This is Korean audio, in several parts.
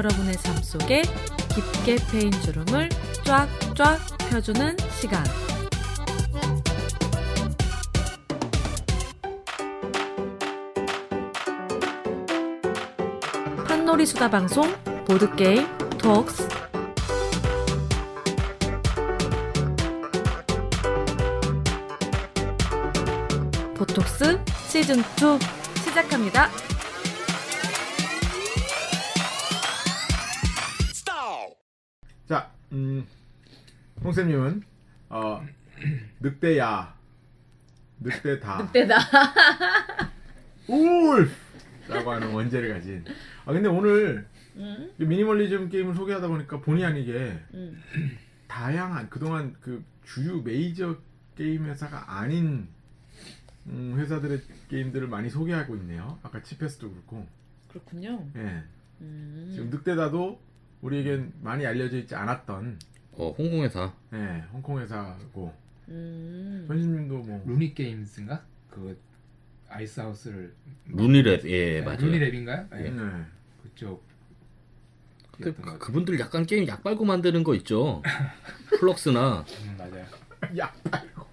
여러분의 삶 속에 깊게 패인 주름을 쫙쫙 펴주는 시간. 판놀이 수다 방송 보드게임 톡스. 보톡스 시즌2 시작합니다. 자, 홍쌤님은 늑대야, 늑대다, 울프라고 하는 원제를 가진. 근데 오늘 미니멀리즘 게임을 소개하다 보니까 본의 아니게 다양한 그동안 그 주요 메이저 게임 회사가 아닌 회사들의 게임들을 많이 소개하고 있네요. 아까 치페스도 그렇고. 그렇군요. 예. 지금 늑대다도 우리에겐 많이 알려져 있지 않았던 홍콩 회사. 네, 홍콩 회사고. 현신님도 뭐 루니 게임즈인가? 그 아이스하우스를 루니랩, 예, 맞아요. 루니랩인가요? 네. 그쪽. 그분들 약간 게임 약 빨고 만드는 거 있죠. 플럭스나. 맞아요. 약 빨고.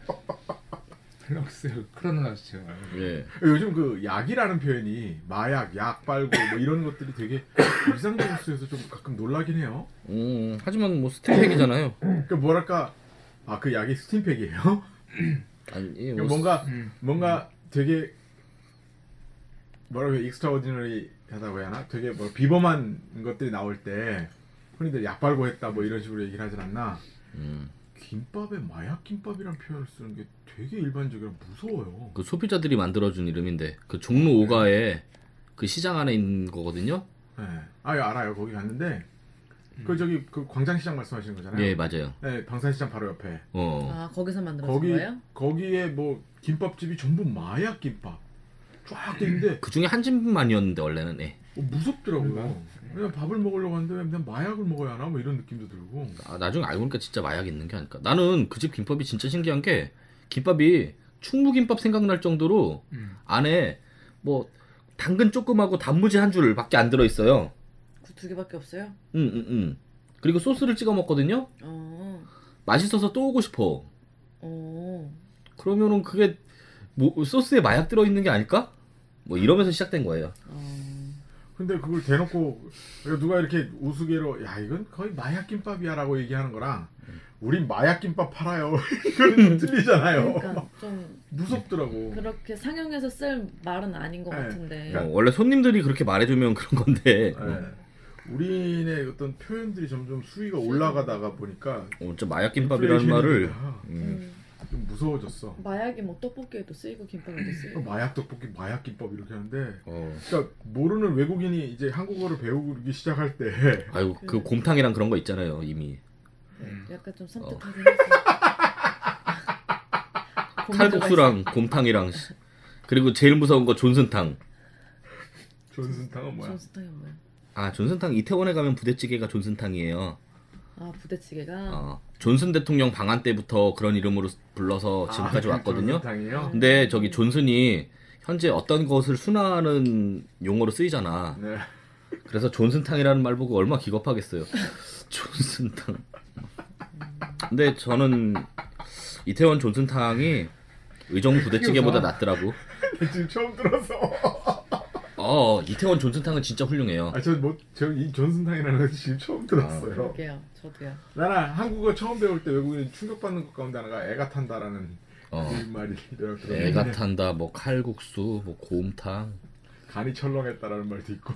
플럭스, 크로노라스. 예. 요즘 그 약이라는 표현이 마약, 약 빨고 뭐 이런 것들이 되게 일상적으로 쓰여서 좀 가끔 놀라긴 해요. 하지만 뭐 스팀팩이잖아요. 그 뭐랄까, 그 약이 스팀팩이에요? 아니, 뭔가 되게 뭐라고 해야, 익스트라오디너리 하다고 해야 하나? 되게 뭐 비범한 것들이 나올 때 흔히들 약 빨고 했다 뭐 이런 식으로 얘기를 하진 않나? 김밥에 마약 김밥이란 표현을 쓰는 게 되게 일반적이라 무서워요. 그 소비자들이 만들어준 이름인데 그 종로 5가에 그 시장 안에 있는 거거든요. 네, 알아요. 거기 갔는데 그 저기 그 광장시장 말씀하시는 거잖아요. 예, 맞아요. 네, 방산시장 바로 옆에. 거기서 만들어진 거예요? 거기에 뭐 김밥집이 전부 마약 김밥 쫙 돼 있는데 그 중에 한 집만이었는데 원래는. 예. 무섭더라고요. 그냥 밥을 먹으려고 하는데 그냥 마약을 먹어야 하나 뭐 이런 느낌도 들고. 나중에 알고 보니까 진짜 마약이 있는 게 아닐까. 나는 그 집 김밥이 진짜 신기한 게 김밥이 충무김밥 생각날 정도로 안에 뭐 당근 조금하고 단무지 한 줄밖에 안 들어있어요. 그 두 개밖에 없어요? 그리고 소스를 찍어 먹거든요. 맛있어서 또 오고 싶어. 그러면은 그게 뭐 소스에 마약 들어있는 게 아닐까? 뭐 이러면서 시작된 거예요. 근데 그걸 대놓고 누가 이렇게 우스개로 야 이건 거의 마약 김밥이야 라고 얘기하는 거랑 우린 마약 김밥 팔아요 이거는 틀리잖아요. 그러니까 좀 무섭더라고. 그렇게 상용해서 쓸 말은 아닌 것 같은데. 원래 손님들이 그렇게 말해주면 그런 건데. 우리의 어떤 표현들이 점점 수위가 올라가다가 보니까 진짜 마약 김밥이라는 말을 좀 무서워졌어. 마약이 뭐 떡볶이에도 쓰이고 김밥에도 쓰이고. 마약 떡볶이, 마약 김밥 이렇게 하는데, 그러니까 모르는 외국인이 이제 한국어를 배우기 시작할 때, 아이고 그 곰탕이랑 그런 거 있잖아요 이미. 약간 좀 섬뜩하긴 했어. 칼국수랑 곰탕이랑 그리고 제일 무서운 거 존슨탕. 존슨탕은 뭐야? 존슨탕이 뭐야? 존슨탕 이태원에 가면 부대찌개가 존슨탕이에요. 부대찌개가? 존슨 대통령 방한 때부터 그런 이름으로 불러서 지금까지 왔거든요. 존슨탕이요? 근데 저기 존슨이 현재 어떤 것을 순화하는 용어로 쓰이잖아. 네. 그래서 존슨탕이라는 말 보고 얼마나 기겁하겠어요. 존슨탕. 근데 저는 이태원 존슨탕이 의정 부대찌개보다 낫더라고. 지금 처음 들어서. 이태원 존슨탕은 진짜 훌륭해요. 저 이 존슨탕이라는 거 지금 처음 들었어요. 그러게요, 저도요. 나는 한국어 처음 배울 때 외국인 충격받는 것 가운데 하나가 애가 탄다라는 그 말이 들었거든요. 애가 탄다, 뭐 칼국수, 뭐 곰탕. 간이 철렁했다라는 말도 있고.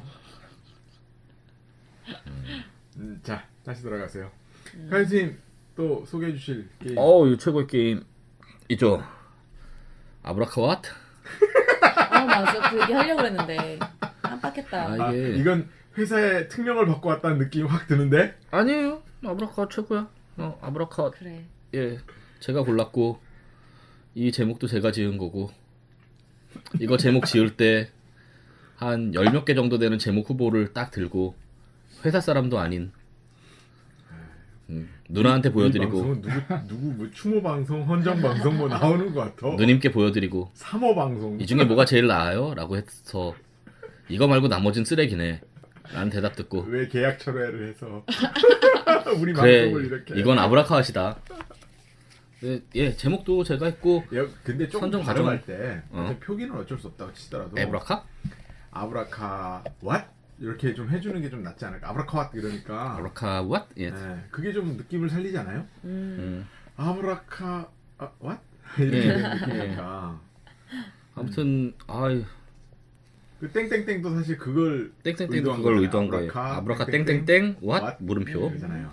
자, 다시 돌아가세요. 카이스님 또 소개해 주실 게임. 이거 최고의 게임 있죠. 아브라카왓? 맞아. 그 얘기 하려고 했는데 깜빡했다. 이건 회사의 특명을 받고 왔다는 느낌이 확 드는데? 아니에요. 아브라카왓 최고야. 아브라카왓. 그래. 예, 제가 골랐고 이 제목도 제가 지은 거고 이거 제목 지을 때 한 10몇 개 정도 되는 제목 후보를 딱 들고 회사 사람도 아닌 누나한테 보여드리고 누구 뭐 추모 방송, 헌정 방송 뭐 나오는 것 같아. 누님께 보여드리고 3호 방송 이 중에 뭐가 제일 나아요? 라고 해서 이거 말고 나머진 쓰레기네 라는 대답 듣고 왜 계약 철회를 해서 우리 그래 방송을 이렇게. 이건 아브라카와시다. 네, 예 제목도 제가 했고 야, 근데 조금 선정 발음할 과정- 때 어. 표기는 어쩔 수 없다고 치더라도 에브라카? 아브라카 what 이렇게 좀 해주는 게 좀 낫지 않을까? 아브라카 what 이러니까. 아브라카 what? 예. 네, 그게 좀 느낌을 살리잖아요. 음. 아브라카 what 이렇게 예. 되는 느낌이니까. 아무튼 아유 그 땡땡땡도 사실 그걸 땡땡땡도 의도한 그걸 거잖아요. 의도한 거예요. 아브라카 땡땡땡, 땡땡땡 what? 물음표. 그러잖아요.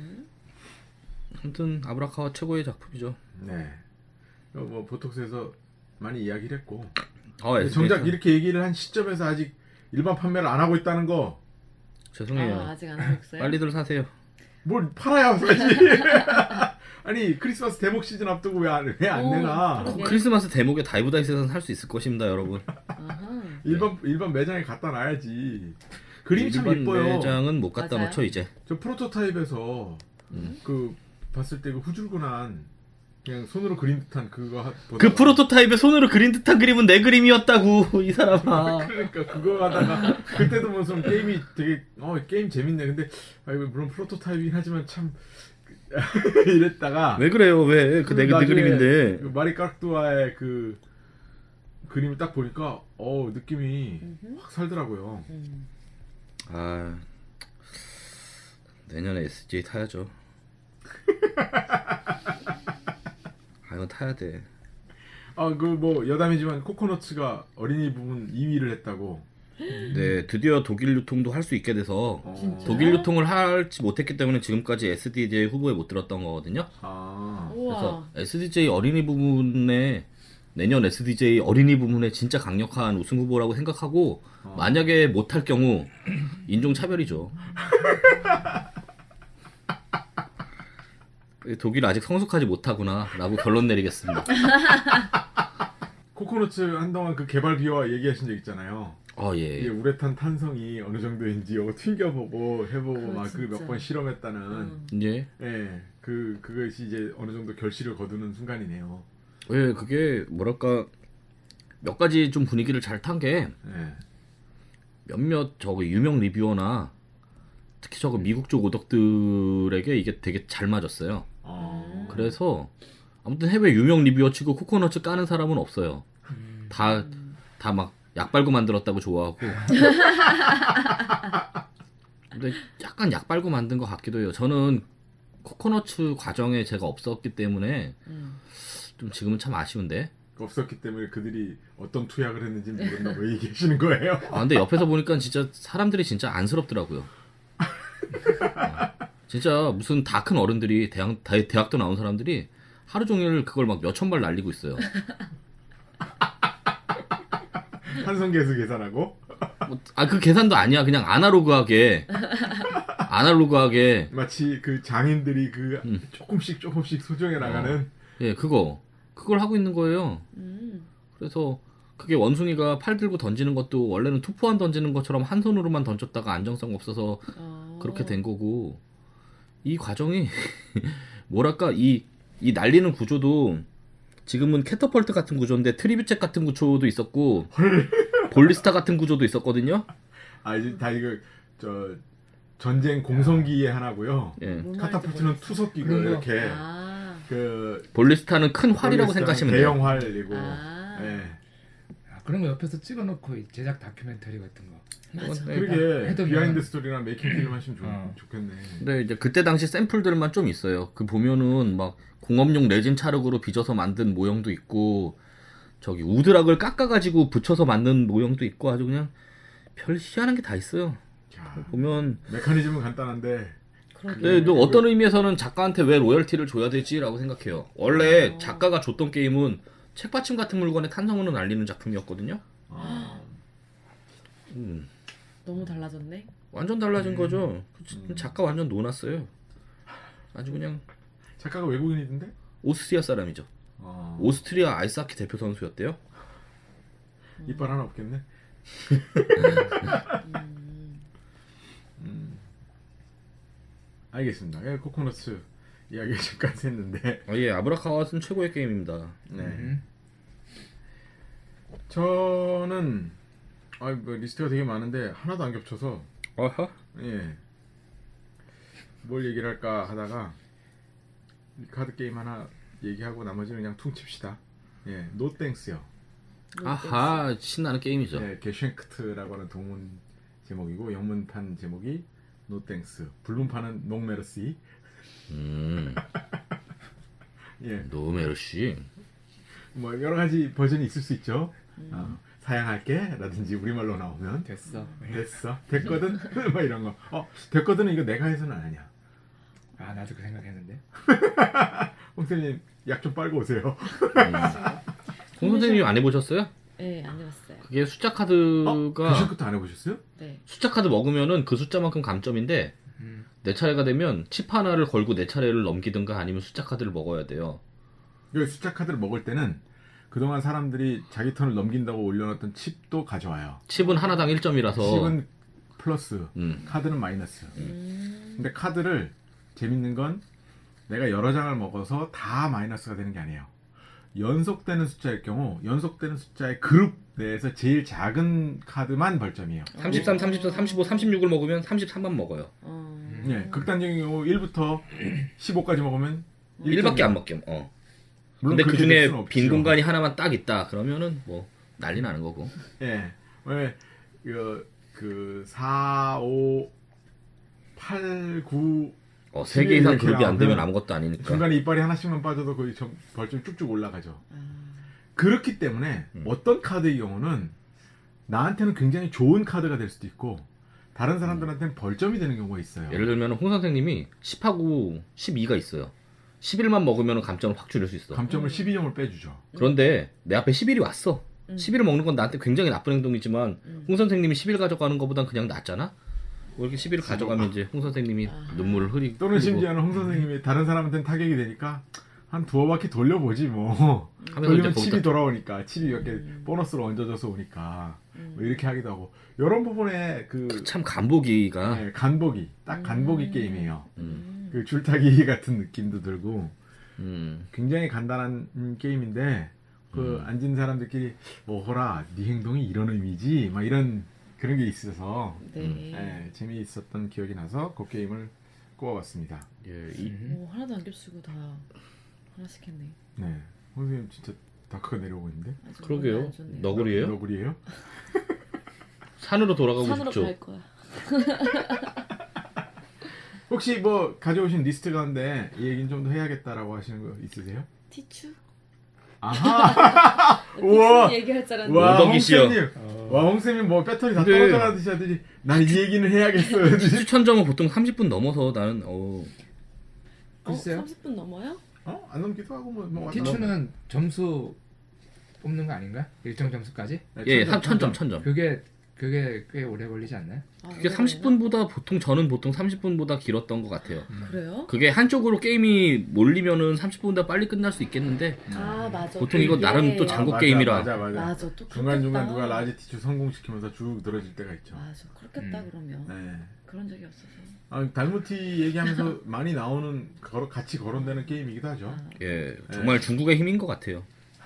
아무튼 아브라카와 최고의 작품이죠. 네. 뭐 보톡스에서 많이 이야기를 했고. 아, 정작 이렇게 얘기를 한 시점에서 아직 일반 판매를 안 하고 있다는 거. 죄송해요. 아직 안 하고 있어요? 빨리들 사세요. 뭘 팔아야 사지. 아니 크리스마스 대목 시즌 앞두고 왜 안 내나? 그러게. 크리스마스 대목에 다이브 다이스에서는 살 수 있을 것입니다, 여러분. 아하. 일반 매장에 갖다 놔야지. 그림이 참 일반 예뻐요. 매장은 못 갖다 맞아요. 놓죠 이제. 저 프로토타입에서 음. 그 봤을 때 그 후줄근한 그냥 손으로 그린 듯한 그거 그 프로토타입에 손으로 그린 듯한 그림은 내 그림이었다고 이 사람아. 그러니까 그거 하다가 그때도 무슨 게임이 되게 게임 재밌네. 근데 물론 프로토타입이긴 하지만 참 이랬다가 왜 그래요? 왜? 그 내 나중에 그림인데. 그 마리 깍두아의 그 그림을 딱 보니까 느낌이 확 살더라고요. 아 내년에 SJ 타야죠. 아 이건 타야 돼. 그 뭐 여담이지만 코코넛츠가 어린이 부분 2위를 했다고. 네 드디어 독일 유통도 할 수 있게 돼서 진짜? 독일 유통을 할지 못했기 때문에 지금까지 SDJ 후보에 못 들었던 거거든요. 아, 우와. 그래서 SDJ 어린이 부분에 내년 SDJ 어린이 부분에 진짜 강력한 우승 후보라고 생각하고 만약에 못할 경우 인종 차별이죠. 독일 아직 성숙하지 못하구나라고 결론 내리겠습니다. 코코넛츠 한동안 그 개발 비화 얘기하신 적 있잖아요. 예. 이게 우레탄 탄성이 어느 정도인지 이거 튕겨보고 해보고 막 그 몇 진짜. 번 실험했다는. 예. 예, 그것이 이제 어느 정도 결실을 거두는 순간이네요. 예, 그게 뭐랄까 몇 가지 좀 분위기를 잘 탄 게 예. 몇몇 저거 유명 리뷰어나 특히 저거 미국 쪽 오덕들에게 이게 되게 잘 맞았어요. 그래서 아무튼 해외 유명 리뷰어 치고 코코넛츠 까는 사람은 없어요. 다 막 약 빨고 만들었다고 좋아하고. 근데 약간 약 빨고 만든 것 같기도 해요. 저는 코코넛츠 과정에 제가 없었기 때문에 좀 지금은 참 아쉬운데. 없었기 때문에 그들이 어떤 투약을 했는지 모른다 뭐 얘기하시는 거예요. 아 근데 옆에서 보니까 진짜 사람들이 진짜 안쓰럽더라고요. 진짜 무슨 다 큰 어른들이 대학도 나온 사람들이 하루 종일 그걸 막 몇천 발 날리고 있어요. 한성계수 계산하고 그 계산도 아니야. 그냥 아날로그하게 마치 그 장인들이 그 조금씩 소정해 나가는. 예 그걸 하고 있는 거예요. 그래서 그게 원숭이가 팔 들고 던지는 것도 원래는 투포환 던지는 것처럼 한 손으로만 던졌다가 안정성 없어서 그렇게 된 거고, 이 과정이 뭐랄까 이 날리는 구조도 지금은 캐터펄트 같은 구조인데 트리뷰책 같은 구조도 있었고 볼리스타 같은 구조도 있었거든요. 이제 다 이거 전쟁 공성기의 하나고요. 예. 카타풀트는 투석기고 그런 거. 이렇게 그 볼리스타는 큰 활이라고 볼리스타는 생각하시면 돼요. 대형 활이고. 예. 그런 거 옆에서 찍어놓고 제작 다큐멘터리 같은 거. 그러게 해도 비하인드 그냥- 스토리나 메이킹 필름 하시면 어. 좋겠네. 근데 이제 그때 당시 샘플들만 좀 있어요. 그 보면은 막 공업용 레진 찰흙으로 빚어서 만든 모형도 있고, 저기 우드락을 깎아가지고 붙여서 만든 모형도 있고, 아주 그냥 별 희한한 게 다 있어요. 야, 보면 메커니즘은 간단한데 근데 또 어떤 의미에서는 작가한테 왜 로열티를 줘야 되지라고 생각해요. 원래 작가가 줬던 게임은 책받침 같은 물건에 탄성으로 날리는 작품이었거든요. 너무 달라졌네. 완전 달라진 거죠. 작가 완전 놓았어요. 아주 그냥 작가가 외국인이던데? 오스트리아 사람이죠. 오스트리아 아이스하키 대표 선수였대요. 이빨 하나 없겠네. 알겠습니다. 예, 코코넛츠 이야기 지금까지 했는데 예, 아브라카와스는 최고의 게임입니다. 네. 저는 뭐 리스트가 되게 많은데 하나도 안 겹쳐서 어허. 예. 뭘 얘기를 할까 하다가 이 카드 게임 하나 얘기하고 나머지는 그냥 퉁칩시다. 예, 노땡스요. 아하, 신나는 게임이죠. 예, 게쉔크트라고 하는 동문 제목이고 영문판 제목이 노땡스. 불문판은 농메르시. 예, 노메르시. 뭐 여러 가지 버전이 있을 수 있죠. 사양할게라든지 우리말로 나오면 됐어. 됐어, 됐거든, 뭐 이런 거. 됐거든은 이거 내가 해서는 아니야. 아 나도 그 생각했는데. 홍쌤님 약 좀 빨고 오세요. 홍 선생님 안 해보셨어요? 네, 안 해봤어요. 그게 숫자 카드가 게쉔크트 안 해보셨어요? 네. 숫자 카드 먹으면은 그 숫자만큼 감점인데 내 차례가 되면 칩 하나를 걸고 내 차례를 넘기든가 아니면 숫자 카드를 먹어야 돼요. 이 숫자 카드를 먹을 때는 그동안 사람들이 자기 턴을 넘긴다고 올려놨던 칩도 가져와요. 칩은 하나당 1점이라서 칩은 플러스, 음. 카드는 마이너스. 근데 카드를 재밌는 건 내가 여러 장을 먹어서 다 마이너스가 되는 게 아니에요. 연속되는 숫자일 경우 연속되는 숫자의 그룹 내에서 제일 작은 카드만 벌점이에요. 33, 34, 35, 36을 먹으면 33만 먹어요. 예, 극단적인 경우 1부터 15까지 먹으면 1밖에 안 먹게. 물론 근데 그 그렇게 될 중에 수는 없죠. 빈 공간이 하나만 딱 있다. 그러면은 뭐 난리 나는 거고. 예, 왜 그 4, 5, 8, 9 3개 이상 이렇게 그룹이 안 나오면 되면 아무것도 아니니까. 중간에 이빨이 하나씩만 빠져도 거의 벌점 쭉쭉 올라가죠. 그렇기 때문에 어떤 카드의 경우는 나한테는 굉장히 좋은 카드가 될 수도 있고 다른 사람들한테는 벌점이 되는 경우가 있어요. 예를 들면 홍 선생님이 10하고 12가 있어요. 11만 먹으면 감점을 확 줄일 수 있어. 감점을 12점을 빼주죠. 그런데 내 앞에 11이 왔어. 11을 먹는 건 나한테 굉장히 나쁜 행동이지만 홍 선생님이 11 가져가는 것보단 그냥 낫잖아. 뭐 이렇게 11을 가져가면 이제 홍 선생님이 눈물을 흐리고 또는 심지어는 홍 선생님이 다른 사람한테는 타격이 되니까 한 두어 바퀴 돌려보지 뭐. 돌리면 칩이 돌아오니까 칩이 몇 개 보너스로 얹어져서 오니까 뭐 이렇게 하기도 하고 이런 부분에 참 간보기가 네, 간보기 딱 간보기 게임이에요. 그 줄타기 같은 느낌도 들고 굉장히 간단한 게임인데 그 앉은 사람들끼리 뭐호라 네 행동이 이런 의미지 막 이런 그런 게 있어서 네, 재미있었던 기억이 나서 그 게임을 꼽아봤습니다. 예, 오, 하나도 안 겹치고 다 하나씩 했네. 네, 선생님 진짜 다크가 내려오고 있는데. 아주 그러게요. 머리 안 좋네요. 너구리예요? 너구리예요? 산으로 돌아가고 산으로 싶죠. 갈 거야. 혹시 뭐 가져오신 리스트 가운데 이 얘기는 좀 더 해야겠다라고 하시는 거 있으세요? 티추? 아하! 우와! 티추 얘기할 줄 알았는데. 와, 오덕이시여. 홍쌤님. 와, 홍쌤님 뭐 배터리 다 근데- 떨어져가듯이 하더니 난 이 얘기는 해야겠어. 추천점은 보통 30분 넘어서 나는 글쎄요. 30분 넘어요? 안 넘기도 하고 뭐 왔다 티추는 점수 뽑는 거 아닌가? 일정 점수까지? 갔다. 예, 1000점. 그게 꽤 오래 걸리지 않나요? 아, 그게 오래 30분보다 저는 보통 30분보다 길었던 것 같아요. 걸리나? 그래요? 그게 한쪽으로 게임이 몰리면은 30분보다 빨리 끝날 수 있겠는데 아 맞아. 보통 이거 나름 또 장고 게임이라. 맞아. 맞아. 또 중간중간 그렇겠다. 누가 라지 티슈 성공시키면서 쭉 늘어질 때가 있죠. 맞아. 그렇겠다 그러면. 네. 그런 적이 없어서. 달무티 얘기하면서 많이 나오는 같이 거론되는 게임이기도 하죠. 아, 예, 정말 중국의 힘인 것 같아요.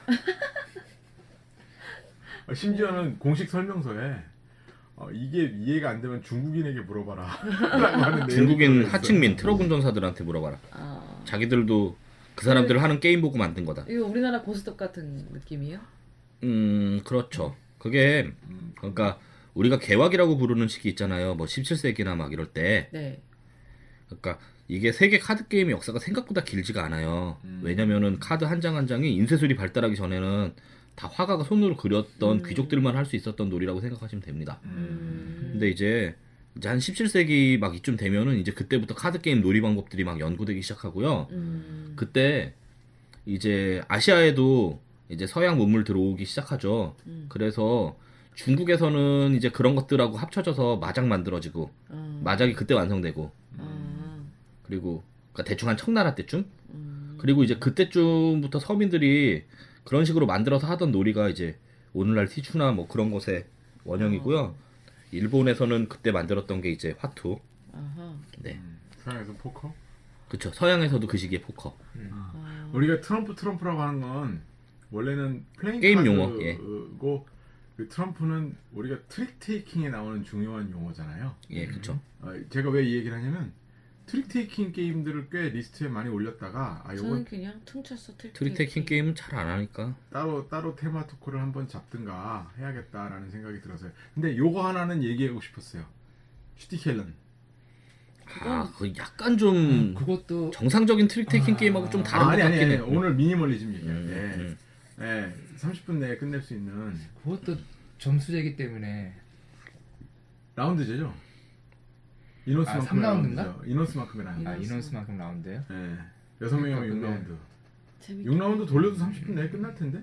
심지어는 공식 설명서에 이게 이해가 안 되면 중국인에게 물어봐라 라고 하는 중국인 내용이 하층민 있어요. 트럭 운전사들한테 물어봐라. 아. 자기들도 그 사람들 하는 게임 보고 만든 거다. 이거 우리나라 고스톱 같은 느낌이에요? 그렇죠. 그게 그러니까 우리가 개화기라고 부르는 시기 있잖아요. 뭐 17세기나 막 이럴 때. 네. 그러니까 이게 세계 카드 게임의 역사가 생각보다 길지가 않아요. 왜냐면은 카드 한 장 한 장이 인쇄술이 발달하기 전에는 다 화가가 손으로 그렸던 귀족들만 할 수 있었던 놀이라고 생각하시면 됩니다. 근데 이제 한 17세기 막 이쯤 되면은 이제 그때부터 카드 게임 놀이 방법들이 막 연구되기 시작하고요. 그때 이제 아시아에도 이제 서양 문물 들어오기 시작하죠. 그래서 중국에서는 이제 그런 것들하고 합쳐져서 마작 만들어지고 마작이 그때 완성되고 그리고 그러니까 대충 한 청나라 때쯤 그리고 이제 그때쯤부터 서민들이 그런 식으로 만들어서 하던 놀이가 이제 오늘날 티추나 뭐 그런 것의 원형이고요. 일본에서는 그때 만들었던 게 이제 화투. 아하. 네. 서양에서 포커? 그쵸. 서양에서도 그 시기에 포커. 우리가 트럼프라고 하는 건 원래는 플레잉 게임 카드고 용어, 예. 그 트럼프는 우리가 트릭 테이킹에 나오는 중요한 용어잖아요. 예, 그렇죠. 제가 왜 이 얘기를 하냐면 트릭 테이킹 게임들을 꽤 리스트에 많이 올렸다가 저는 요건 그냥 퉁쳤어 트릭 테이킹 게임은 잘 안 하니까. 따로 테마 토크를 한번 잡든가 해야겠다라는 생각이 들어서요. 근데 요거 하나는 얘기하고 싶었어요. 슈티켈런. 아, 그 약간 좀 그것도 정상적인 트릭 테이킹 게임하고 좀 다른 것 같긴 아니. 해. 오늘 미니멀리즘 얘기할게. 30분 내에 끝낼 수 있는 그것도 점수제기 때문에 라운드제죠. 인원수만큼 3라운드인가? 인원수만큼의 라운드. 인원수만큼 라운드예요? 네. 6명이면 그러니까 6라운드. 재밌게 6라운드 돌려도 30분 내에 끝날 텐데.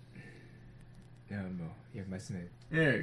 말씀해. 예,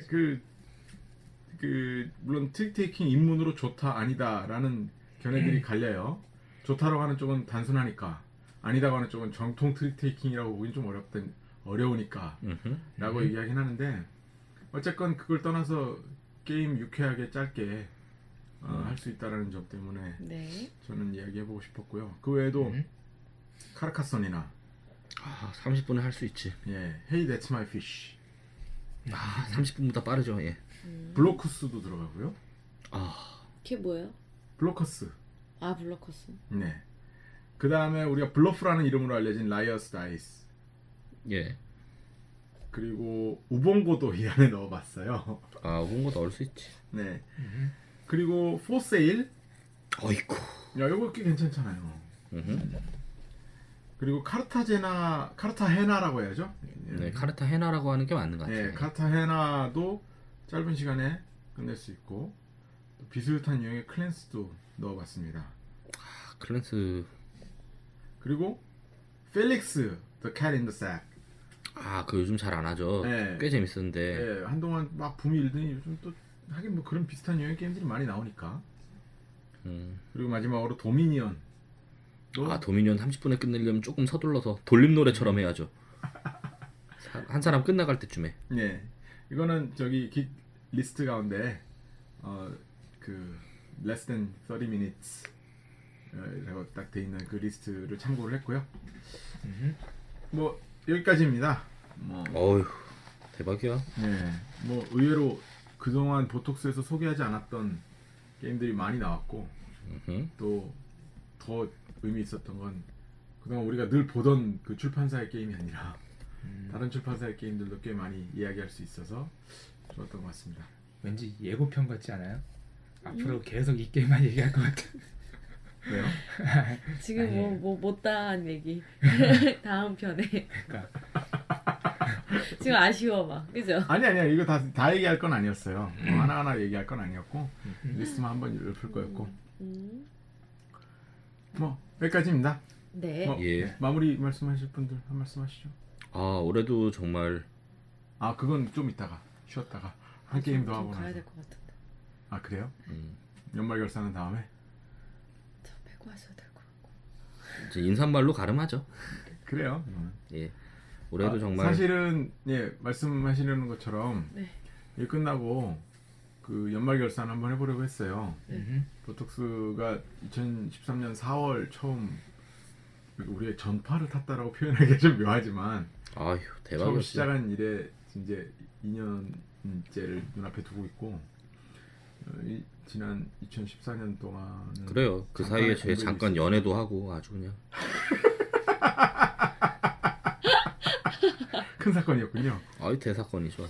물론 트릭 테이킹 입문으로 좋다 아니다라는 견해들이 갈려요. 좋다라고 하는 쪽은 단순하니까, 아니다고 하는 쪽은 정통 트릭 테이킹이라고 보긴 좀 어려우니까 라고 얘기하긴 하는데, 어쨌건 그걸 떠나서 게임 유쾌하게 짧게 할 수 있다라는 점 때문에 네. 저는 이야기해보고 싶었고요. 그 외에도 카르카선이나 30분에 할 수 있지. 예, Hey That's My Fish, 30분보다 빠르죠. 예. 블로커스도 들어가고요. 그게 뭐예요? 블로커스. 아, 블러커스. 네. 그 다음에 우리가 블러프라는 이름으로 알려진 라이어스 다이스. 예. 그리고 우봉고도 이 안에 넣어봤어요. 아, 그런 거 넣을 수 있지. 네. 그리고 포세일. 어이쿠. 야, 이거 꽤 괜찮잖아요. 그리고 카르타헤나라고 해야죠. 네, 카르타헤나라고 하는 게 맞는 것 같아요. 네, 카르타헤나도 짧은 시간에 끝낼 수 있고, 또 비슷한 유형의 클랜스도 넣어봤습니다. 클랜스. 그리고 펠릭스, The Cat in the Sack. 그 요즘 잘 안 하죠. 네. 꽤 재밌었는데. 네, 한동안 막 붐이 일더니 요즘 또 하긴 뭐 그런 비슷한 유형의 게임들이 많이 나오니까. 그리고 마지막으로 도미니언. 도미니언 30분에 끝내려면 조금 서둘러서 돌림 노래처럼 해야죠. 한 사람 끝나갈 때쯤에. 네, 이거는 저기 깃 리스트 가운데 less than 30 minutes 라고 딱 돼 있는 그 리스트를 참고를 했고요. 뭐 여기까지입니다. 어휴, 대박이야. 네, 뭐 의외로 그동안 보톡스에서 소개하지 않았던 게임들이 많이 나왔고, 또 더 의미 있었던 건 그동안 우리가 늘 보던 그 출판사의 게임이 아니라 다른 출판사의 게임들도 꽤 많이 이야기할 수 있어서 좋았던 것 같습니다. 왠지 예고편 같지 않아요? 앞으로 계속 이 게임만 얘기할 것 같은. 왜요? 지금 못다한 얘기. 다음 편에. 그러니까 지금 아쉬워 막. 그죠? 아니 이거 다 얘기할 건 아니었어요. 하나하나 얘기할 건 아니었고 리스트만 한번 읊을 거였고 뭐 여기까지입니다. 네. 예. 마무리 말씀하실 분들 한 말씀 하시죠. 올해도 정말. 그건 좀 이따가 쉬었다가 한 게임 더 하고 가야 나서. 될 것 같은데. 그래요? 연말 결산은 다음에? 저 빼고 하셔도 될 것 같고. 이제 인사말로 가름하죠. 그래요. 예. 올해도 정말. 사실은 말씀하시는 것처럼 네. 일 끝나고 그 연말 결산 한번 해보려고 했어요. 보톡스가 2013년 4월 처음 우리의 전파를 탔다라고 표현하기가 좀 묘하지만 아휴, 대박이었어. 처음 시작한 일에 이제 2년째를 눈앞에 두고 있고, 지난 2014년 동안은 그래요. 그 사이에 제 잠깐 연애도 하고 아주 그냥 큰 사건이었군요. 대사건이죠.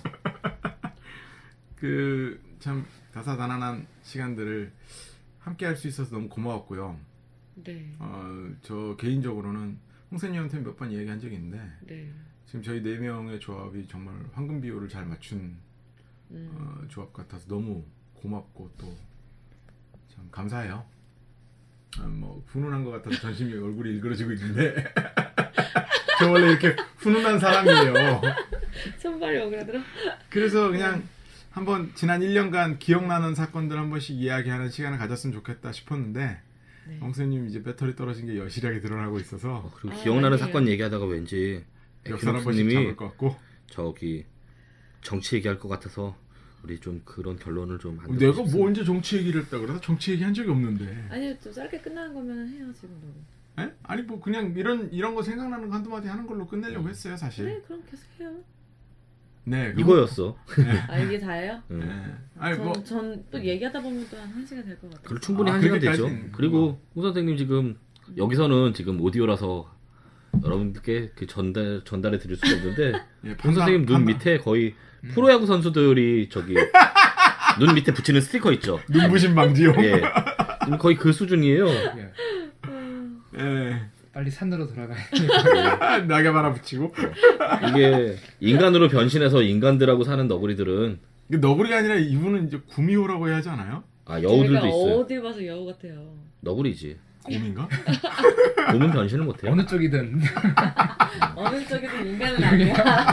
참 다사다난한 시간들을 함께 할 수 있어서 너무 고마웠고요. 네. 저 개인적으로는 홍세님한테 몇 번 이야기한 적이 있는데, 네. 지금 저희 4명의 조합이 정말 황금 비율을 잘 맞춘 조합 같아서 너무 고맙고 또 참 감사해요. 뭐 훈훈한 것 같아서 전심이 얼굴이 일그러지고 있는데 저 원래 이렇게 훈훈한 사람이에요. 손발이 오그라들어. 그래서 그냥 한번 지난 1년간 기억나는 사건들 한 번씩 이야기하는 시간을 가졌으면 좋겠다 싶었는데, 네. 홍세님 이제 배터리 떨어진 게 여실하게 드러나고 있어서 그리고 기억나는 아니에요. 사건 얘기하다가 왠지 역사 한 번씩 에키노프님이 잡을 것 같고, 저기 정치 얘기할 것 같아서 우리 좀 그런 결론을 좀 안. 내가 뭐 언제 정치 얘기를 했다 그래서 정치 얘기 한 적이 없는데. 아니요, 좀 짧게 끝나는 거면 해요 지금도. 에? 아니 뭐 그냥 이런 거 생각나는 거 한두 마디 하는 걸로 끝내려고 했어요 사실. 그래, 그럼 계속 해요. 네, 이거였어. 아 이게 다예요? 응. 네. 아니 뭐 전 또 얘기하다 보면 또 한 1시간 될 것 같아요. 그리고 충분히 한 시간 되죠. 그리고 홍 선생님 지금 여기서는 지금 오디오라서 여러분들께 그 전달해 드릴 수가 없는데 예, 홍 선생님 눈 밑에 거의 프로야구 선수들이 저기 눈 밑에 붙이는 스티커 있죠. 눈부신 방지용. 예. 지금 거의 그 수준이에요. 예. 예. 빨리 산으로 돌아가야 낙엽 하나 붙이고. 이게 인간으로 변신해서 인간들하고 사는 너구리들은 이게 너구리가 아니라 이분은 이제 구미호라고 해야 하지 않아요? 아 여우들도 제가 있어요. 어딜 봐서 여우 같아요. 너구리지. 곰인가? 곰은 변신을 못해요. 어느 쪽이든 어느 쪽이든 인간은 아니야.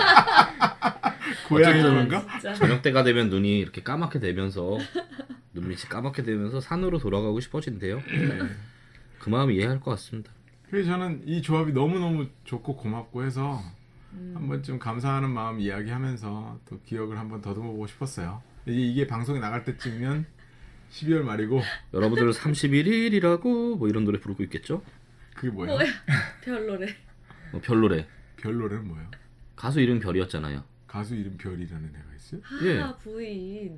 고양이 어쨌든 그런가? 진짜. 저녁 때가 되면 눈이 이렇게 까맣게 되면서 눈밑이 까맣게 되면서 산으로 돌아가고 싶어진대요. 그 마음 이해할 것 같습니다. 그래서 저는 이 조합이 너무너무 좋고 고맙고 해서 한 번쯤 감사하는 마음 이야기하면서 또 기억을 한번 더듬어보고 싶었어요. 이게 방송에 나갈 때쯤이면 12월 말이고 여러분들 31일이라고 뭐 이런 노래 부르고 있겠죠? 그게 뭐예요? 뭐야? 별로래. 별노래. 별노래는 뭐예요? 가수 이름 별이었잖아요. 가수 이름 별이라는 애가 있어요? 예. 아 부인.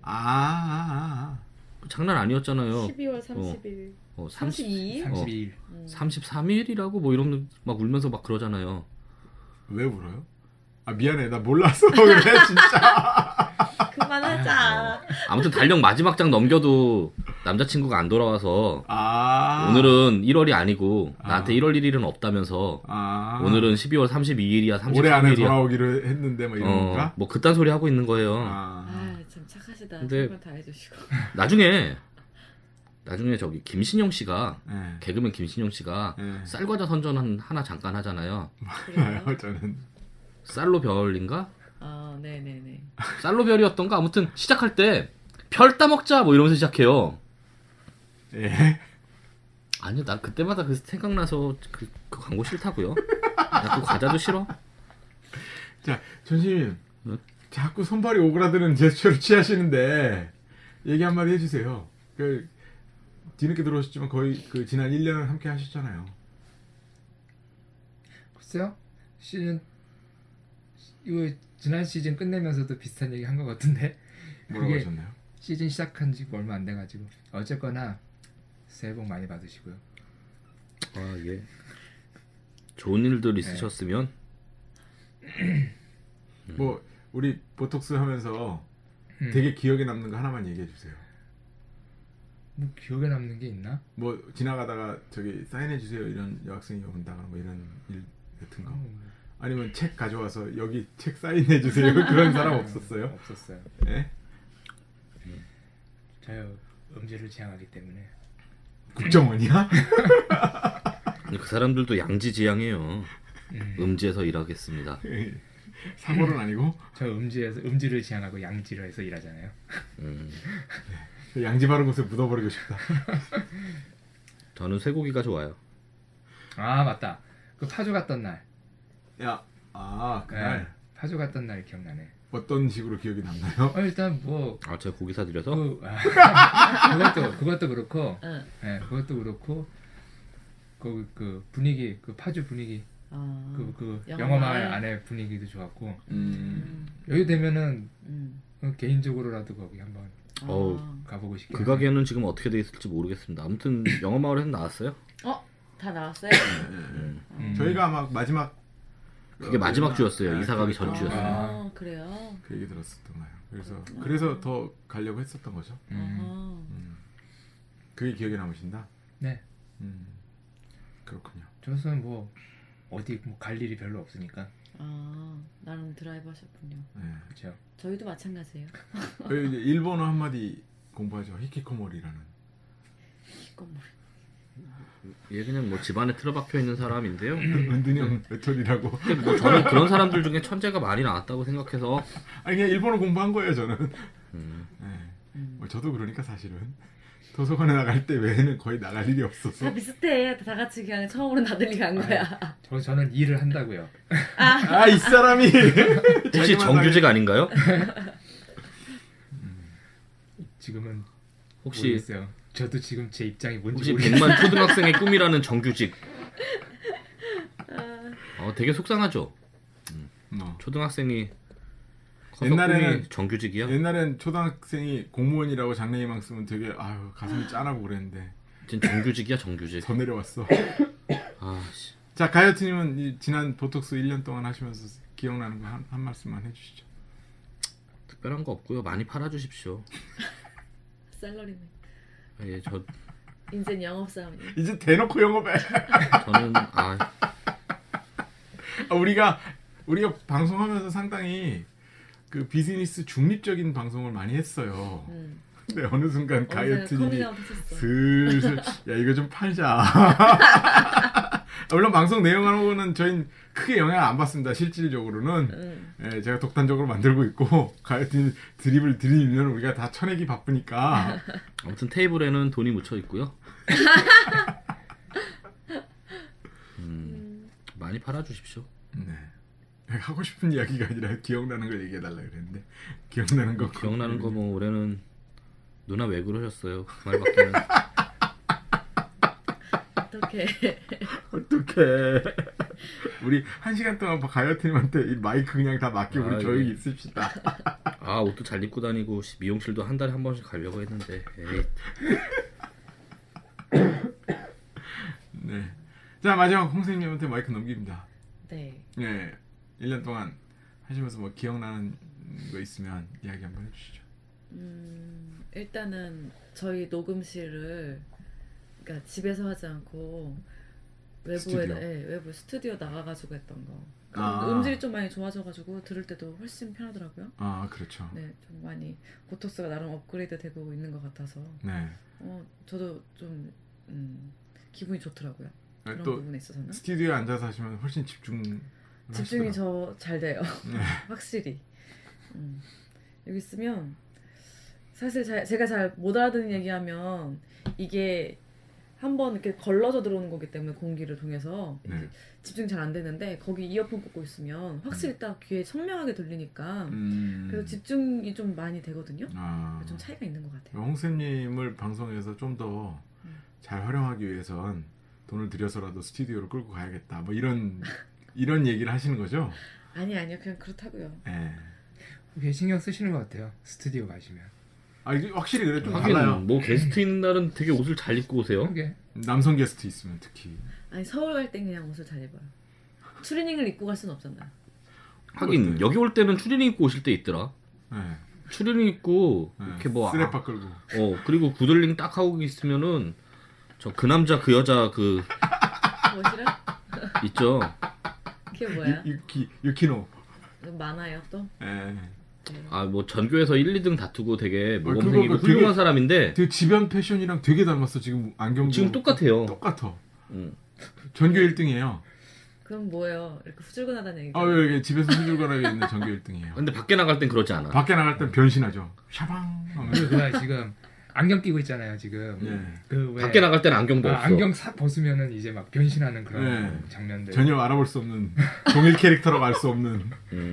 장난 아니었잖아요. 12월 30일. 32일? 32일? 32일 33일이라고 뭐 이런 막 울면서 막 그러잖아요. 왜 울어요? 아 미안해 나 몰라서 그래 진짜. 그만하자. 아무튼 달력 마지막 장 넘겨도 남자친구가 안 돌아와서 오늘은 1월이 아니고 나한테 1월 1일은 없다면서 오늘은 12월 32일이야 33일이야 올해 안에 돌아오기로 했는데 뭐 이런 건가? 뭐 그딴 소리 하고 있는 거예요. 참 착하시다. 근데- 설명 다 해주시고. 나중에 저기 김신영 씨가 네. 개그맨 김신영 씨가 네. 쌀과자 선전 하나 잠깐 하잖아요. 그래요? 저는 쌀로 별인가? 아 네네네. 쌀로 별이었던가 아무튼 시작할 때 별 따먹자 뭐 이러면서 시작해요. 예. 아니요 나 그때마다 그 생각나서 그 광고 싫다고요. 나 그 과자도 싫어. 자 전시님 네? 자꾸 손발이 오그라드는 제스처를 취하시는데 얘기 한마디 해주세요. 그 뒤늦게 들어오셨지만 거의 그 지난 1년을 함께 하셨잖아요. 글쎄요 시즌 이거 지난 시즌 끝내면서도 비슷한 얘기 한 것 같은데 뭐라고 그게 하셨나요? 시즌 시작한 지 얼마 안 돼가지고 어쨌거나 새해 복 많이 받으시고요. 아 예. 좋은 일들 있으셨으면 뭐 우리 보톡스 하면서 되게 기억에 남는 거 하나만 얘기해 주세요. 뭐 기억에 남는 게 있나? 뭐 지나가다가 저기 사인해 주세요 이런 여학생이 온다거나 뭐 이런 일 같은 거. 아니면 책 가져와서 여기 책 사인해 주세요 그런 사람 없었어요? 없었어요. 예? 저요 음주를 지향하기 때문에 국정원이야? 그 사람들도 양지지향해요. 음지에서 일하겠습니다. 사고는 아니고 저 음주를 지향하고 양지를 해서 일하잖아요. 양지 바른 곳에 묻어버리고 싶다. 저는 쇠고기가 좋아요. 아 맞다. 그 파주 갔던 날. 야, 그날 네, 파주 갔던 날 기억나네. 어떤 식으로 기억이 남나요? 일단 뭐 아 제가 고기 사드려서 그것도 그렇고, 응. 네, 그것도 그렇고 그 분위기, 그 파주 분위기, 아. 그 영화 영화마을 마을? 안에 분위기도 좋았고 음. 여유 되면은 음. 개인적으로라도 거기 한번 어우, 가보고 싶긴 그 가게는 지금 어떻게 돼 있을지 모르겠습니다. 아무튼 영화마을에서 나왔어요. 다 나왔어요? 저희가 막 마지막 그게 마지막 주였어요. 이사 가기 전 그러니까. 주였어요. 아 그래요? 그 얘기 들었었던 거예요. 그래서 더 가려고 했었던 거죠. 아하. 그게 기억에 남으신다? 네. 그렇군요. 저는 뭐 어디 뭐 갈 일이 별로 없으니까. 아 나름 드라이브 하셨군요. 네. 그렇죠. 저희도 마찬가지예요. 저희 이제 일본어 한마디 공부하죠. 히키코모리라는. 건물. 얘 그냥 뭐 집안에 틀어박혀 있는 사람인데요. 은둔형 외톨이라고. 근데 뭐 저는 그런 사람들 중에 천재가 많이 나왔다고 생각해서 아니 그냥 일본어 공부한 거예요 저는. 네. 뭐 저도 그러니까 사실은 도서관에 나갈 때 외에는 거의 나갈 일이 없어서. 다 비슷해. 다 같이 그냥 처음으로 나들이 간 거야. 저는 일을 한다고요. 이 사람이 혹시 정규직 아닌가요? 지금은 혹시 모르겠어요. 저도 지금 제 입장이 뭔지 혹시 모르겠어요. 100만 초등학생의 꿈이라는 정규직. 되게 속상하죠. 초등학생이 옛날에는 정규직이야? 옛날엔 초등학생이 공무원이라고 장래희망 쓰면 되게 아유 가슴이 짠하고 그랬는데 지금 정규직이야 정규직. 더 내려왔어. 아씨. 자 가이어트님은 이 지난 보톡스 1년 동안 하시면서 기억나는 거 한 말씀만 해주시죠. 특별한 거 없고요. 많이 팔아주십시오. 셀러리맨. 예, 저 인생 영업사원이. 이제 대놓고 영업해. 저는 우리가 방송하면서 상당히 그 비즈니스 중립적인 방송을 많이 했어요. 근데 어느 순간 가이어트님이 슬슬 야 이거 좀 팔자. 물론 방송 내용하고는 저희는 크게 영향을 안 받습니다. 실질적으로는 예, 제가 독단적으로 만들고 있고 가이어트님 드립을 드리면 우리가 다 쳐내기 바쁘니까. 아무튼 테이블에는 돈이 묻혀 있고요. 많이 팔아주십시오. 네. 하고 싶은 이야기가 아니라 기억나는 걸 얘기해달라 그랬는데 기억나는 거 기억나는 거 뭐 올해는 누나 왜 그러셨어요? 그 말밖에는. 어떡해. 우리 1시간 동안 가이어트님한테 이 마이크 그냥 다 맡기고 우리 조용히 있읍시다. 옷도 잘 입고 다니고 미용실도 한 달에 한 번씩 가려고 했는데 에이. 네. 자 마지막 홍선생님한테 마이크 넘깁니다. 네. 네. 1년 동안 하시면서 뭐 기억나는 거 있으면 이야기 한번 해주시죠. 일단은 저희 녹음실을 그러니까 집에서 하지 않고 외부 스튜디오 나가가지고 했던 거. 음질이 좀 많이 좋아져가지고 들을 때도 훨씬 편하더라고요. 아 그렇죠. 네, 좀 많이 보톡스가 나름 업그레이드 되고 있는 것 같아서. 네. 저도 좀 기분이 좋더라고요. 그런 또 부분에 있어서는. 스튜디오에 앉아서 하시면 훨씬 집중이 저 잘 돼요. 네. 확실히. 여기 있으면 사실 제가 잘 못 알아듣는 얘기하면 이게 한번 이렇게 걸러져 들어오는 거기 때문에 공기를 통해서 네. 집중이 잘 안 되는데 거기 이어폰 꽂고 있으면 확실히 딱 귀에 선명하게 들리니까 그래서 집중이 좀 많이 되거든요. 좀 차이가 있는 것 같아요. 홍쌤님을 방송에서 좀 더 잘 활용하기 위해선 돈을 들여서라도 스튜디오를 끌고 가야겠다. 뭐 이런 얘기를 하시는 거죠? 아니요 그냥 그렇다고요. 네. 그게 신경 쓰시는 것 같아요. 스튜디오 가시면. 이게 확실히 그래 좀 하긴 달라요. 뭐 게스트 있는 날은 되게 옷을 잘 입고 오세요. 그게. 남성 게스트 있으면 특히. 아니 서울 갈 땐 그냥 옷을 잘 입어요. 추리닝을 입고 갈 수는 없잖아요. 하긴 여기 올 때는 추리닝 입고 오실 때 있더라. 네. 추리닝 입고 네. 이렇게 뭐 스레파 끌고. 그리고 구들링 딱 하고 있으면은 저 그 남자 그 여자 그 뭐시라? 있죠. 그게 뭐야? 유키노. 많아요 또? 네. 뭐 전교에서 1, 2등 다투고 되게 모범생이고 그거 훌륭한 되게 사람인데 되게 지변 패션이랑 되게 닮았어. 지금 안경도 지금 똑같아요. 똑같아. 전교 1등이에요. 그럼 뭐예요? 이렇게 후줄근하다는 얘기죠? 여기 집에서 후줄근하게 있는 전교 1등이에요. 근데 밖에 나갈 땐 그러지 않아. 밖에 나갈 땐 변신하죠. 샤방 하면서. 그리고 지금 안경 끼고 있잖아요 지금. 네. 왜 밖에 나갈 때는 안경도 없어. 안경 싹 벗으면은 이제 막 변신하는 그런 네. 장면들. 전혀 알아볼 수 없는 동일 캐릭터라고 알 수 없는.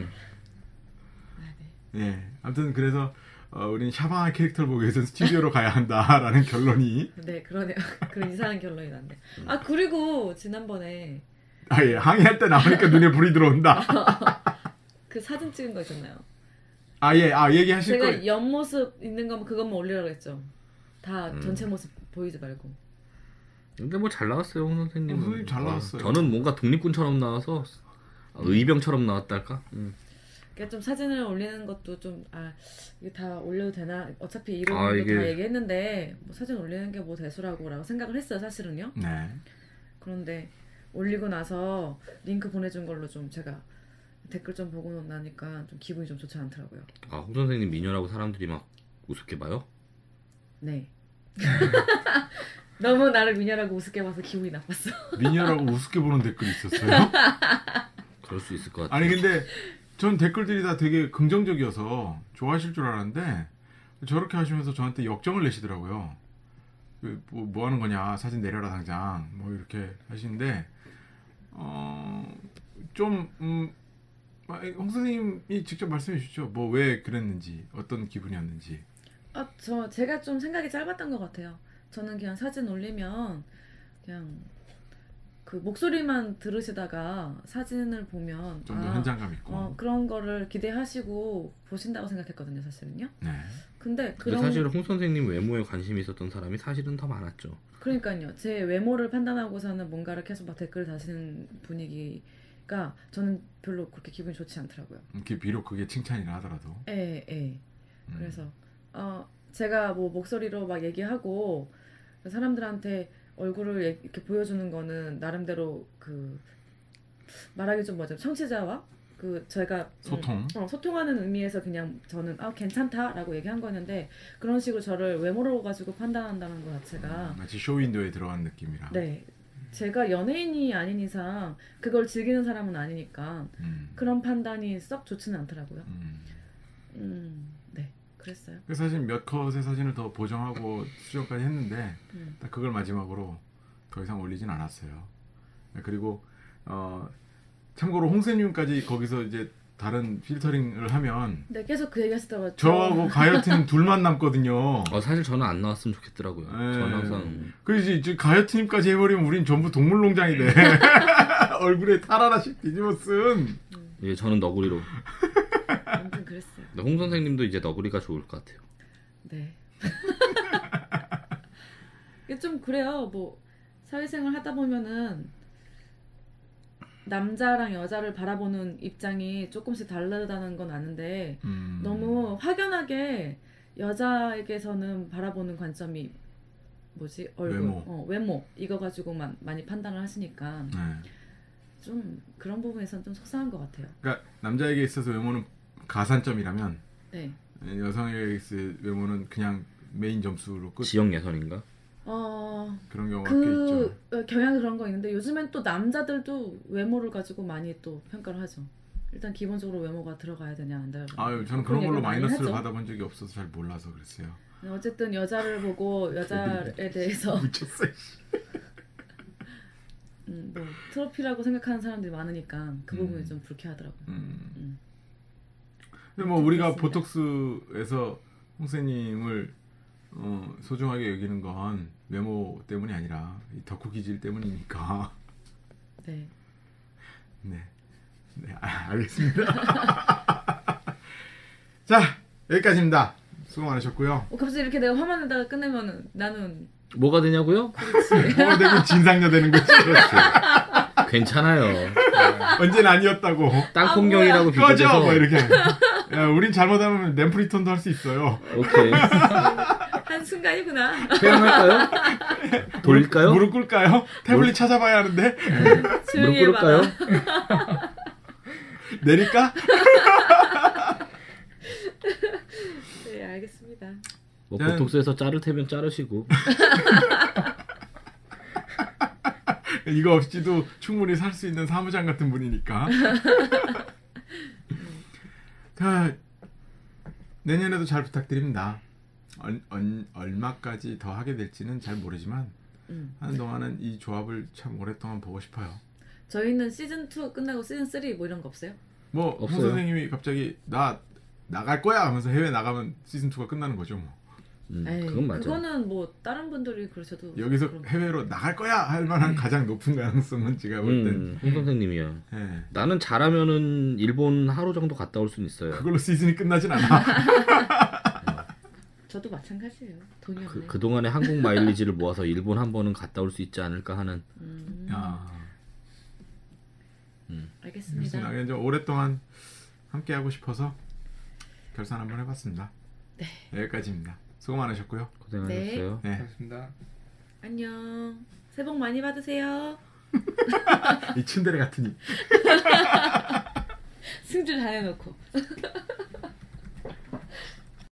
네. 아무튼 그래서 우린 샤방한 캐릭터를 보기 위해서는 스튜디오로 가야 한다라는 결론이. 네 그러네요. 그런 이상한 결론이 났네. 그리고 지난번에 예. 항의할 때 나오니까 눈에 불이 들어온다. 그 사진 찍은 거 있었나요? 예. 얘기하실 제가 거예요. 옆모습 있는 거 그것만 올리라고 했죠. 다 전체 모습 보이지 말고. 근데 뭐 잘 나왔어요, 홍 선생님은. 선생님 잘 나왔어요. 저는 뭔가 독립군처럼 나와서 의병처럼 나왔달까? 그러니까 좀 사진을 올리는 것도 좀 이게 다 올려도 되나? 어차피 이런 것도 이게... 다 얘기했는데 뭐 사진 올리는 게 뭐 대수라고라고 생각을 했어요, 사실은요. 네. 그런데 올리고 나서 링크 보내준 걸로 좀 제가 댓글 좀 보고 나니까 좀 기분이 좀 좋지 않더라고요. 홍 선생님 미녀라고 사람들이 막 우습게 봐요? 네. 너무 나를 미녀라고 우습게 봐서 기분이 나빴어. 미녀라고 우습게 보는 댓글이 있었어요? 그럴 수 있을 것 같아요. 아니 근데 전 댓글들이 다 되게 긍정적이어서 좋아하실 줄 알았는데 저렇게 하시면서 저한테 역정을 내시더라고요. 뭐 하는 거냐, 사진 내려라 당장, 뭐 이렇게 하시는데 홍 선생님이 직접 말씀해 주시죠. 뭐 왜 그랬는지, 어떤 기분이었는지. 제가 좀 생각이 짧았던 것 같아요. 저는 그냥 사진 올리면 그냥 그 목소리만 들으시다가 사진을 보면 좀 더 현장감 있고 그런 거를 기대하시고 보신다고 생각했거든요, 사실은요. 네. 근데 근데 사실은 홍 선생님 외모에 관심이 있었던 사람이 사실은 더 많았죠. 그러니까요. 제 외모를 판단하고서는 뭔가를 계속 막 댓글 다시는 분위기가 저는 별로 그렇게 기분이 좋지 않더라고요. 비록 그게 칭찬이라 하더라도. 예. 그래서 제가 뭐 목소리로 막 얘기하고 사람들한테 얼굴을 이렇게 보여주는 거는 나름대로 그 말하기 좀 뭐죠? 청취자와 그 저희가 소통하는 의미에서 그냥 저는 괜찮다라고 얘기한 거였는데 그런 식으로 저를 외모로 가지고 판단한다는 것 자체가 마치 쇼윈도에 들어간 느낌이라. 네, 제가 연예인이 아닌 이상 그걸 즐기는 사람은 아니니까 그런 판단이 썩 좋지는 않더라고요. 네, 그랬어요. 사실 몇 컷의 사진을 더 보정하고 수정까지 했는데 딱 그걸 마지막으로 더 이상 올리진 않았어요. 그리고 참고로 홍세님까지 거기서 이제 다른 필터링을 하면 네, 계속 그 얘기 하시더라고요. 저하고 가요팀 둘만 남거든요. 사실 저는 안 나왔으면 좋겠더라고요. 저는 항상 그래서 이제 가요팀까지 해버리면 우린 전부 동물농장이 돼. 얼굴에 탈 하나씩 뒤집어 쓴. 예, 저는 너구리로. 아무튼 그랬어요. 근데 홍 선생님도 이제 너구리가 좋을 것 같아요. 네. 이게 좀 그래요. 뭐 사회생활 하다 보면은 남자랑 여자를 바라보는 입장이 조금씩 다르다는 건 아는데 너무 확연하게 여자에게서는 바라보는 관점이 뭐지? 얼굴, 외모 이거 가지고만 많이 판단을 하시니까 좀 그런 부분에서는 좀 속상한 것 같아요. 그러니까 남자에게 있어서 외모는 가산점이라면 네. 여성에게 있을 외모는 그냥 메인 점수로 끝. 지역 예선인가? 그런 경우가 꽤 있죠. 경향 그런 거 있는데 요즘엔 또 남자들도 외모를 가지고 많이 또 평가를 하죠. 일단 기본적으로 외모가 들어가야 되냐 안 들어가야 저는 그런 걸로 마이너스를 받아본 적이 없어서 잘 몰라서 그랬어요. 어쨌든 여자를 보고 여자에 대해서 미쳤어. 뭐 트로피라고 생각하는 사람들이 많으니까 그 부분이 좀 불쾌하더라고요. 근데 뭐 우리가 보톡스에서 홍세님을 소중하게 여기는 건 외모 때문이 아니라 이 덕후 기질 때문이니까. 네. 네, 알겠습니다. 자, 여기까지입니다. 수고 많으셨고요. 갑자기 이렇게 내가 화만 내다가 끝내면은 나는 뭐가 되냐고요? 뭐가 되면 진상녀 되는 거지. 괜찮아요. 언제는 아니었다고. 땅콩경이라고 꺼져! 비교해서. 뭐 이렇게. 야, 우린 잘못하면 램프리턴도 할 수 있어요. 오케이. 한 순간이구나. 퇴양할까요? 돌릴까요? 무릎 꿇을까요? 태블릿 찾아봐야 하는데. 무릎 꿇을까요? 내릴까? 네, 알겠습니다. 뭐 보톡스에서 자를 테면 자르시고. 이거 없이도 충분히 살 수 있는 사무장 같은 분이니까. 자, 내년에도 잘 부탁드립니다. 얼마까지 더 하게 될지는 잘 모르지만 하는 동안은 이 조합을 참 오랫동안 보고 싶어요. 저희는 시즌2 끝나고 시즌3 뭐 이런 거 없어요? 뭐 홍 선생님이 갑자기 나 나갈 거야 하면서 해외 나가면 시즌2가 끝나는 거죠 뭐. 그건 맞아. 그거는 뭐 다른 분들이 그러셔도 여기서 해외로 나갈 거야 할 만한 가장 높은 가능성은 제가 볼 땐 홍 선생님이야. 네. 나는 잘하면은 일본 하루 정도 갔다 올 수는 있어요. 그걸로 시즌이 끝나진 않아. 저도 마찬가지예요. 돈이 없네. 그동안의 한국 마일리지를 모아서 일본 한 번은 갔다 올 수 있지 않을까 하는. 알겠습니다. 그냥 좀 오랫동안 함께 하고 싶어서 결산 한번 해봤습니다. 네. 여기까지입니다. 수고 많으셨고요. 고생하셨어요. 네. 고맙습니다. 안녕. 새해 복 많이 받으세요. 이 츤데레 같으니. 승질 다 해놓고.